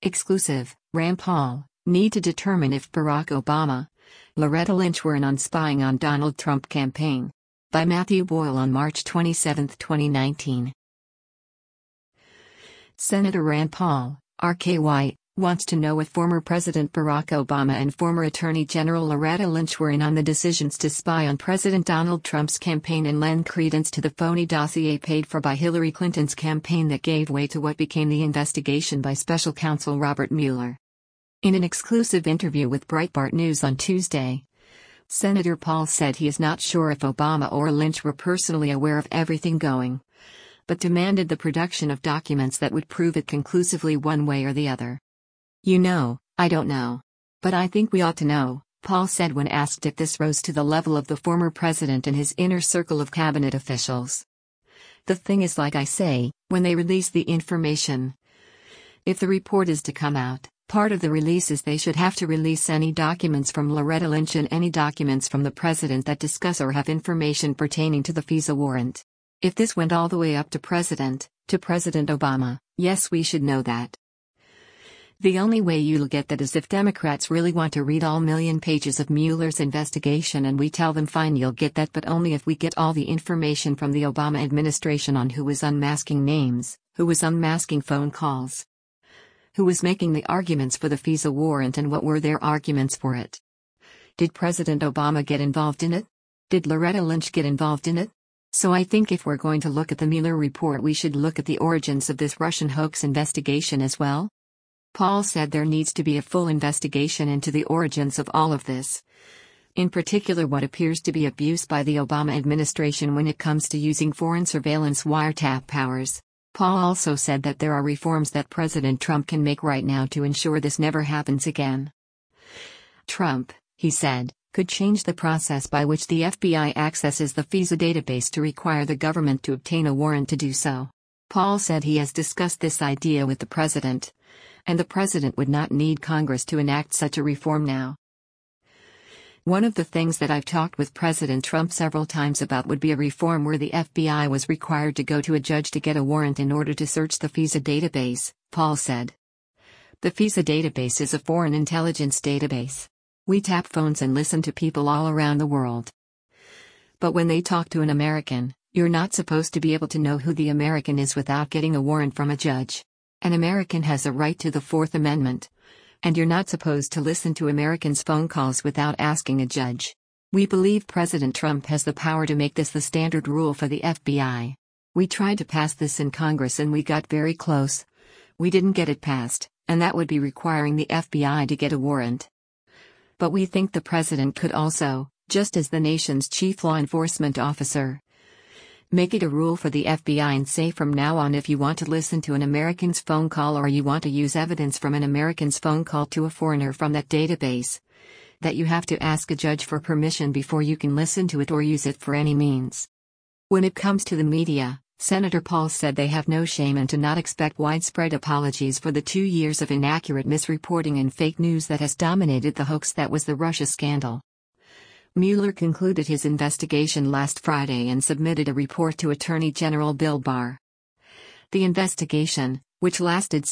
Exclusive, Rand Paul, need to determine if Barack Obama, Loretta Lynch were in on spying on Donald Trump campaign. By Matthew Boyle on March 27, 2019. Senator Rand Paul, RKY, wants to know if former President Barack Obama and former Attorney General Loretta Lynch were in on the decisions to spy on President Donald Trump's campaign and lend credence to the phony dossier paid for by Hillary Clinton's campaign that gave way to what became the investigation by special counsel Robert Mueller. In an exclusive interview with Breitbart News on Tuesday, Senator Paul said he is not sure if Obama or Lynch were personally aware of everything going, but demanded the production of documents that would prove it conclusively one way or the other. I don't know. But I think we ought to know, Paul said when asked if this rose to the level of the former president and his inner circle of cabinet officials. The thing is, like I say, when they release the information, if the report is to come out, part of the release is they should have to release any documents from Loretta Lynch and any documents from the president that discuss or have information pertaining to the FISA warrant. If this went all the way up to President Obama, yes, we should know that. The only way you'll get that is if Democrats really want to read all million pages of Mueller's investigation and we tell them fine, you'll get that, but only if we get all the information from the Obama administration on who was unmasking names, who was unmasking phone calls, who was making the arguments for the FISA warrant and what were their arguments for it. Did President Obama get involved in it? Did Loretta Lynch get involved in it? So I think if we're going to look at the Mueller report, we should look at the origins of this Russian hoax investigation as well. Paul said there needs to be a full investigation into the origins of all of this. In particular, what appears to be abuse by the Obama administration when it comes to using foreign surveillance wiretap powers. Paul also said that there are reforms that President Trump can make right now to ensure this never happens again. Trump, he said, could change the process by which the FBI accesses the FISA database to require the government to obtain a warrant to do so. Paul said he has discussed this idea with the president, and the president would not need Congress to enact such a reform now. One of the things that I've talked with President Trump several times about would be a reform where the FBI was required to go to a judge to get a warrant in order to search the FISA database, Paul said. The FISA database is a foreign intelligence database. We tap phones and listen to people all around the world. But when they talk to an American, you're not supposed to be able to know who the American is without getting a warrant from a judge. An American has a right to the Fourth Amendment, and you're not supposed to listen to Americans' phone calls without asking a judge. We believe President Trump has the power to make this the standard rule for the FBI. We tried to pass this in Congress and we got very close. We didn't get it passed, and that would be requiring the FBI to get a warrant. But we think the president could also, just as the nation's chief law enforcement officer, make it a rule for the FBI and say from now on, if you want to listen to an American's phone call or you want to use evidence from an American's phone call to a foreigner from that database, that you have to ask a judge for permission before you can listen to it or use it for any means. When it comes to the media, Senator Paul said they have no shame and to not expect widespread apologies for the 2 years of inaccurate misreporting and fake news that has dominated the hoax that was the Russia scandal. Mueller concluded his investigation last Friday and submitted a report to Attorney General Bill Barr. The investigation, which lasted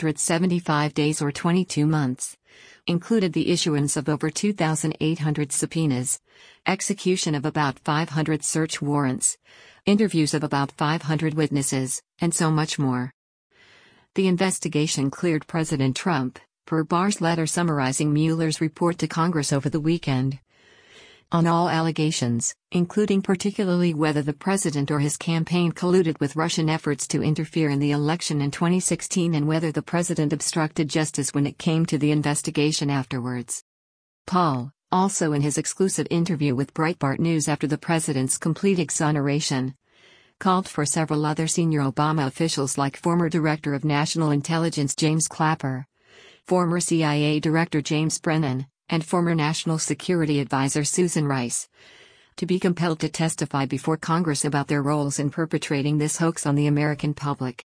675 days or 22 months, included the issuance of over 2,800 subpoenas, execution of about 500 search warrants, interviews of about 500 witnesses, and so much more. The investigation cleared President Trump, per Barr's letter summarizing Mueller's report to Congress over the weekend, on all allegations, including particularly whether the president or his campaign colluded with Russian efforts to interfere in the election in 2016 and whether the president obstructed justice when it came to the investigation afterwards. Paul, also in his exclusive interview with Breitbart News after the president's complete exoneration, called for several other senior Obama officials like former Director of National Intelligence James Clapper, former CIA Director James Brennan, and former National Security Advisor Susan Rice, to be compelled to testify before Congress about their roles in perpetrating this hoax on the American public.